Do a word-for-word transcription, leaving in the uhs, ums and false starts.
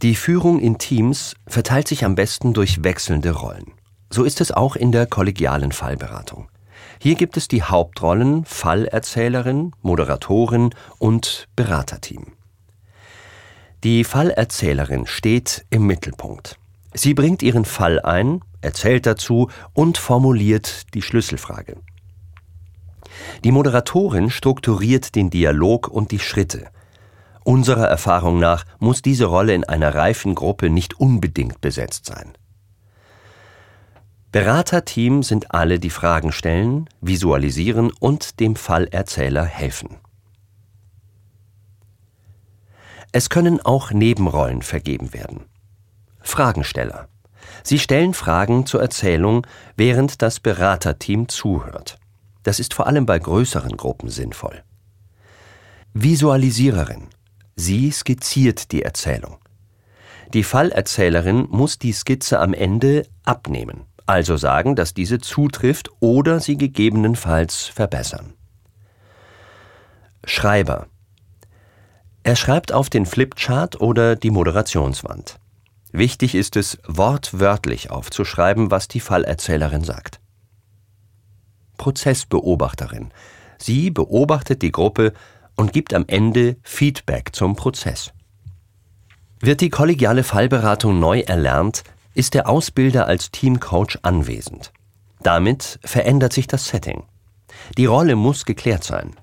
Die Führung in Teams verteilt sich am besten durch wechselnde Rollen. So ist es auch in der kollegialen Fallberatung. Hier gibt es die Hauptrollen Fallerzählerin, Moderatorin und Beraterteam. Die Fallerzählerin steht im Mittelpunkt. Sie bringt ihren Fall ein, erzählt dazu und formuliert die Schlüsselfrage. Die Moderatorin strukturiert den Dialog und die Schritte. Unserer Erfahrung nach muss diese Rolle in einer reifen Gruppe nicht unbedingt besetzt sein. Beraterteam sind alle, die Fragen stellen, visualisieren und dem Fallerzähler helfen. Es können auch Nebenrollen vergeben werden. Fragensteller. Sie stellen Fragen zur Erzählung, während das Beraterteam zuhört. Das ist vor allem bei größeren Gruppen sinnvoll. Visualisiererin. Sie skizziert die Erzählung. Die Fallerzählerin muss die Skizze am Ende abnehmen, also sagen, dass diese zutrifft oder sie gegebenenfalls verbessern. Schreiber. Er schreibt auf den Flipchart oder die Moderationswand. Wichtig ist es, wortwörtlich aufzuschreiben, was die Fallerzählerin sagt. Prozessbeobachterin. Sie beobachtet die Gruppe und gibt am Ende Feedback zum Prozess. Wird die kollegiale Fallberatung neu erlernt, ist der Ausbilder als Teamcoach anwesend. Damit verändert sich das Setting. Die Rolle muss geklärt sein.